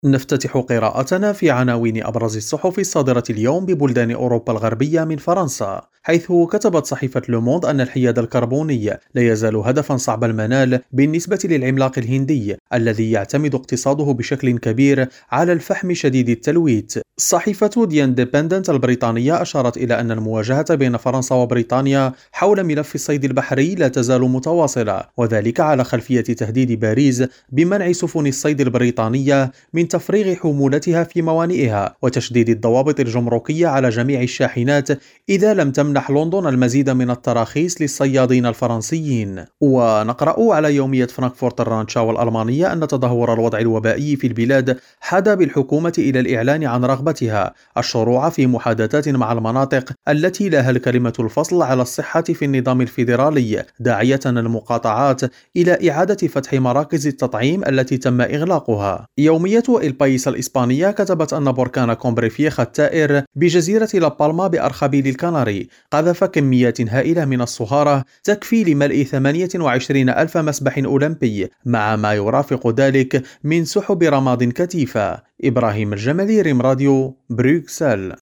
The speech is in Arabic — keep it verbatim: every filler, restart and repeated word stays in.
نفتتح قراءتنا في عناوين أبرز الصحف الصادرة اليوم ببلدان أوروبا الغربية من فرنسا، حيث كتبت صحيفة لوموند أن الحياد الكربوني لا يزال هدفا صعب المنال بالنسبة للعملاق الهندي الذي يعتمد اقتصاده بشكل كبير على الفحم شديد التلويث. صحيفة دي اندبندنت البريطانية أشارت إلى أن المواجهة بين فرنسا وبريطانيا حول ملف الصيد البحري لا تزال متواصلة، وذلك على خلفية تهديد باريس بمنع سفن الصيد البريطانية من تفريغ حمولتها في موانئها وتشديد الضوابط الجمركية على جميع الشاحنات إذا لم تمنح لندن المزيد من التراخيص للصيادين الفرنسيين. ونقرأ على يومية فرانكفورت الرانشاو الألمانية أن تدهور الوضع الوبائي في البلاد حاد بالحكومة إلى الإعلان عن رغبتها الشروع في محادثات مع المناطق التي لها الكلمة الفصل على الصحة في النظام الفيدرالي، داعية المقاطعات إلى إعادة فتح مراكز التطعيم التي تم إغلاقها. يومية البايس الإسبانية كتبت أن بركان كومبريفيخ التائر بجزيرة لابالما بأرخبيل الكناري قذف كميات هائلة من الصهارة تكفي لملء ثمانية وعشرين ألف مسبح أولمبي، مع ما يرافق ذلك من سحب رماد كثيفة. إبراهيم الجمالي، ريم راديو، بروكسل.